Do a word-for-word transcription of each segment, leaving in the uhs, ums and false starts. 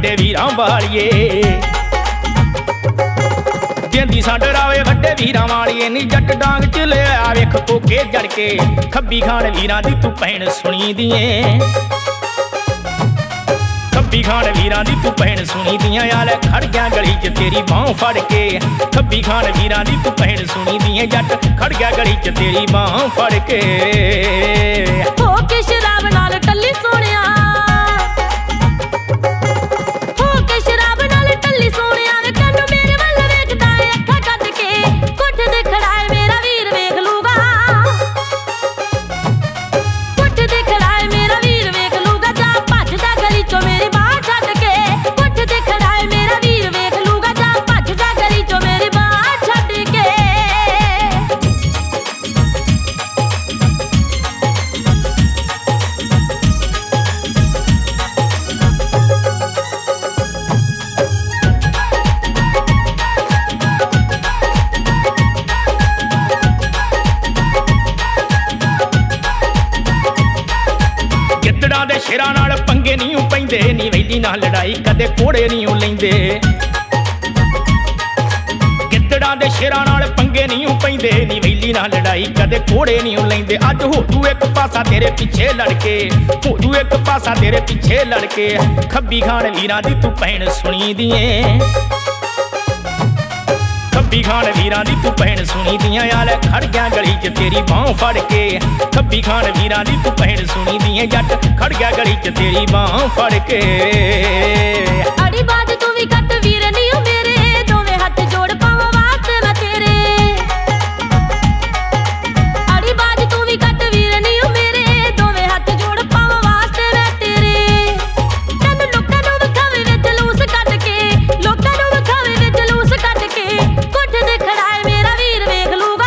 ਵੱਡੇ ਵੀਰਾਂ ਵਾਲੀਏ। ਜਿੰਦੀ ਸਾਡ ਰਾਵੇ ਵੱਡੇ ਵੀਰਾਂ ਵਾਲੀਏ ਨੀ ਜੱਟ ਡਾਂਗ ਚ ਲਿਆ ਵੇਖ ਕੋਕੇ ਜੜ ਕੇ। ਖੱਬੀ ਖਾਨ ਵੀਰਾਂ ਦੀ ਤੂੰ ਭੈਣ ਸੁਣੀ ਦੀਏ। ਖੱਬੀ ਖਾਨ ਵੀਰਾਂ ਦੀ ਤੂੰ ਭੈਣ ਸੁਣੀ ਦੀਆਂ ਯਾਰ ਖੜ ਗਿਆ ਗਲੀ ਚ ਤੇਰੀ ਬਾਂਹ ਫੜ ਕੇ। ਖੱਬੀ ਖਾਨ ਵੀਰਾਂ ਦੀ ਤੂੰ ਭੈਣ ਸੁਣੀ ਦੀਆਂ ਜੱਟ ਖੜ ਗਿਆ ਗਲੀ ਚ ਤੇਰੀ ਬਾਂਹ ਫੜ ਕੇ। ਹੋ ਕੇ ਸ਼ਰਾਬ ਨਾਲ ਟੱਲੀ ਸੋਹਣਿਆ, ਹੋ ਕੇ ਸ਼ਰਾਬ ਨਾਲ ਟੱਲੀ ਸੋਹਣਿਆ ਵੇ ਕੰਨ ਮੇਰੇ ਵੱਲ ਵੇਖਦਾ ਏ ਅੱਖਾਂ ਕੱਢ ਕੇ। ਕੁੱਠ ਦੇ ਖੜਾਏ ਮੇਰਾ ਵੀਰ ਵੇਖ ਲੂਗਾ, ਕੁੱਠ ਦੇ ਖੜਾਏ ਮੇਰਾ ਵੀਰ ਵੇਖ ਲੂਗਾ। ਜਾ ਭੱਜਦਾ ਗਲੀ ਚੋਂ ਮੇਰੀ ਬਾਂਹ ਛੱਡ ਕੇ। ਕੁੱਠ ਦੇ ਖੜਾਏ ਮੇਰਾ ਵੀਰ ਵੇਖ ਲੂਗਾ। ਜਾ ਭੱਜਦਾ ਗਲੀ ਚੋਂ ਮੇਰੀ ਬਾਂਹ ਛੱਡ ਕੇ। ਗਿੱਦੜਾਂ ਦੇ ਸ਼ੇਰਾਂ ਨਾਲ ਪੰਗੇ ਨਹੀਂ ਪੈਂਦੇ ਨੀ ਵੈਲੀ ਨਾਲ ਲੜਾਈ ਕਦੇ ਕੋੜੇ ਨਹੀਂ ਲੈਂਦੇ। ਗਿੱਦੜਾਂ ਦੇ ਸ਼ੇਰਾਂ ਨਾਲ ਪੰਗੇ ਨਹੀਂ ਪੈਂਦੇ ਨੀ ਵੈਲੀ ਨਾਲ ਲੜਾਈ ਕਦੇ ਕੋੜੇ ਨਹੀਂ ਲੈਂਦੇ। ਅੱਜ ਹੋ ਜੂ ਇੱਕ ਪਾਸਾ ਤੇਰੇ ਪਿੱਛੇ ਲੜ ਕੇ, ਹੋ ਜੂ ਇੱਕ ਪਾਸਾ ਤੇਰੇ ਪਿੱਛੇ ਲੜ ਕੇ। ਖੱਬੀ ਖਾਨ ਵੀਰਾਂ ਦੀ ਤੂੰ ਭੈਣ ਸੁਣੀ ਦੀਏ। ਖੱਬੀ ਖਾਨ ਵੀਰਾਂ ਦੀ ਤੂੰ ਭੈਣ ਸੁਣੀ ਦੀਆਂ ਯਾਰ ਖੜ ਗਿਆ ਗਲੀ ਚ ਤੇਰੀ ਬਾਂਹ ਫੜ ਕੇ। ਖੱਬੀ ਖਾਨ ਵੀਰਾਂ ਦੀ ਤੂੰ ਭੈਣ ਸੁਣੀ ਦੀਆਂ ਜੱਟ ਖੜ ਗਿਆ ਗਲੀ ਚ ਤੇਰੀ ਬਾਂਹ ਫੜ ਕੇ। ਅੜੀ ਬਾਜ ਤੂੰ ਵੀ ਕੱਟ ਵੀਰ ਨੀ ਓ ਮੇਰੇ, ਦੋਵੇਂ ਹੱਥ ਜੋੜ ਪਾਵਾਂ ਵਾਸਤੇ ਮੈਂ ਤੇਰੇ। ਅੜੀ ਬਾਜ ਤੂੰ ਵੀ ਕੱਟ ਵੀਰ ਨੀ ਓ ਮੇਰੇ, ਦੋਵੇਂ ਹੱਥ ਜੋੜ ਪਾਵਾਂ ਵਾਸਤੇ ਮੈਂ ਤੇਰੇ। ਤੈਨੂੰ ਲੋਕਾਂ ਨੂੰ ਵਿਖਾਵੇ ਵਿੱਚ ਜਲੂਸ ਕੱਢ ਕੇ, ਲੋਕਾਂ ਨੂੰ ਵਿਖਾਵੇ ਵਿੱਚ ਜਲੂਸ ਕੱਢ ਕੇ। ਕੁੱਠ ਦੇ ਖੜਾਏ ਮੇਰਾ ਵੀਰ ਵੇਖ ਲੂਗਾ,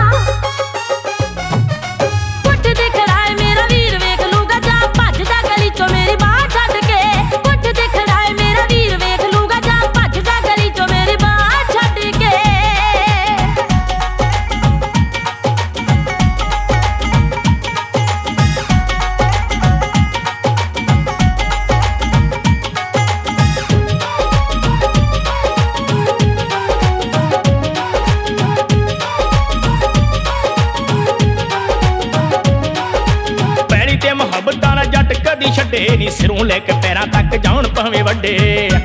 ਕੁੱਠ ਦੇ ਖੜਾਏ ਮੇਰਾ ਵੀਰ ਵੇਖ ਲੂਗਾ। ਜਾ ਭੱਜਦਾ ਗਲੀ ਚੋਂ ਮੇਰੀ ਬਾਂਹ ਛੱਡ ਕੇ। ਕੁੱਠ ਦੇ ਖੜਾਏ ਮੇਰਾ ਵੀਰ ਵੇਖ ਲੂਗਾ। ਜਾ ਭੱਜਦਾ ਗਲੀ ਚੋਂ ਮੇਰੀ ਬਾਂਹ ਛੱਡ ਕੇ। ਪੈਲੀ ਤੇ ਮੁਹੱਬਤਾਂ ਨਾਲ ਜੱਟ ਕਦੀ ਛੱਡੇ ਨੀ ਸਿਰੋਂ ਲੈ ਕੇ ਪੈਰਾਂ ਤੱਕ ਜਾਣ ਭਾਵੇਂ ਵੱਡੇ।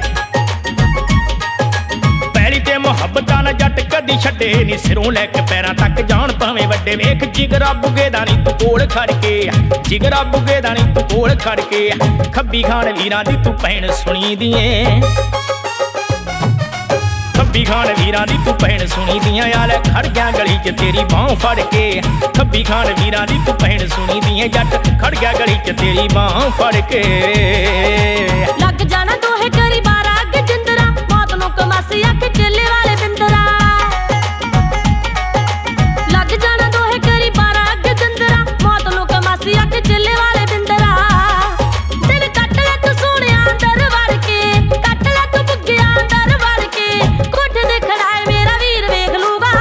ਪੈਲੀ ਤੇ ਮੁਹੱਬਤਾਂ ਨਾਲ ਜੱਟ ਕਦੀ ਛੱਡੇ ਨੀ ਸਿਰੋਂ ਲੈ ਕੇ ਪੈਰਾਂ ਤੱਕ ਜਾਣ ਭਾਵੇਂ ਵੱਡੇ। ਵੇਖ ਜਿਗਰਾ ਬੁੱਗੇ ਦਾ ਨੀ ਤੂੰ ਕੋਲ ਖੜ ਕੇ, ਜਿਗਰਾ ਬੁੱਗੇ ਦਾ ਨੀ ਤੂੰ ਕੋਲ ਖੜ ਕੇ। ਖੱਬੀ ਖਾਨ ਵੀਰਾਂ ਦੀ ਤੂੰ ਭੈਣ ਸੁਣੀ ਦੀਏ। ਖੱਬੀ ਖਾਨ ਵੀਰਾਂ ਦੀ ਤੂੰ ਭੈਣ ਸੁਣੀ ਦੀਆਂ ਯਾਰ ਖੜ ਗਿਆ ਗਲੀ ਚ ਤੇਰੀ ਬਾਂਹ ਫੜ ਕੇ। ਖੱਬੀ ਖਾਨ ਵੀਰਾਂ ਦੀ ਤੂੰ ਭੈਣ ਸੁਣੀ ਦੀਆਂ ਜੱਟ ਖੜ ਗਿਆ ਗਲੀ ਚ ਤੇਰੀ ਬਾਂਹ ਫੜ ਕੇ। ਲੱਗ ਜਾਣਾ ਦੋਹੇ ਕਰੀ ਬਾਰਾ ਅੱਗੇ ਜਿੰਦਰਾ, ਮੌਤ ਨੂੰ ਕਮਾਸੀ ਅੱਖ ਚੇਲੇ ਵਾਲੇ ਬਿੰਦਰਾ। ਲੱਗ ਜਾਣਾ ਦੋਹੇ ਕਰੀ ਬਾਰਾ ਅੱਗੇ ਜਿੰਦਰਾ, ਮੌਤ ਨੂੰ ਕਮਾਸੀ ਅੱਖ ਚੇਲੇ ਵਾਲੇ ਬਿੰਦਰਾ। ਦਿਨ ਕੱਟ ਲੈ ਤੂੰ ਸੋਹਣਿਆ ਅੰਦਰ ਵੜ ਕੇ, ਕੱਟ ਲੈ ਤੂੰ ਬੁੱਗਿਆ ਅੰਦਰ ਵੜ ਕੇ। ਕੁੱਠ ਦੇ ਖੜਾਏ ਮੇਰਾ ਵੀਰ ਵੇਖ ਲੂਗਾ,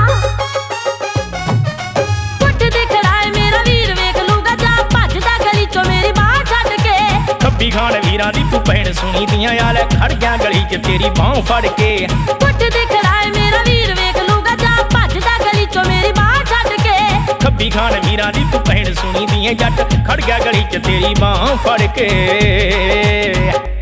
ਕੁੱਠ ਦੇ ਖੜਾਏ ਮੇਰਾ ਵੀਰ ਵੇਖ ਲੂਗਾ। ਜਾ ਭੱਜਦਾ ਗਲੀ ਚੋਂ ਮੇਰੀ ਬਾਂਹ ਛੱਡ ਕੇ। ਖੱਬੀ ਖਾਨ ਵੀਰਾਂ ਦੀ ਤੂੰ ਭੈਣ ਸੁਣੀ ਦੀਆਂ ਯਾਰ ਖੜ ਗਿਆ ਗਲੀ ਚ ਤੇਰੀ ਬਾਂਹ ਫੜ ਕੇ। ਕੁੱਠ ਦੇ ਖੜਾਏ ਮੇਰਾ ਵੀਰ ਵੇਖ ਲੂਗਾ। ਜਾ ਭੱਜਦਾ ਗਲੀ ਚੋਂ ਮੇਰੀ ਬਾਂਹ ਛੱਡ ਕੇ। ਖੱਬੀ ਖਾਨ ਵੀਰਾਂ ਦੀ ਤੂੰ ਭੈਣ ਸੁਣੀ ਦੀਆਂ ਜੱਟ ਖੜ ਗਿਆ ਗਲੀ ਚ ਤੇਰੀ ਬਾਂਹ ਫੜ ਕੇ।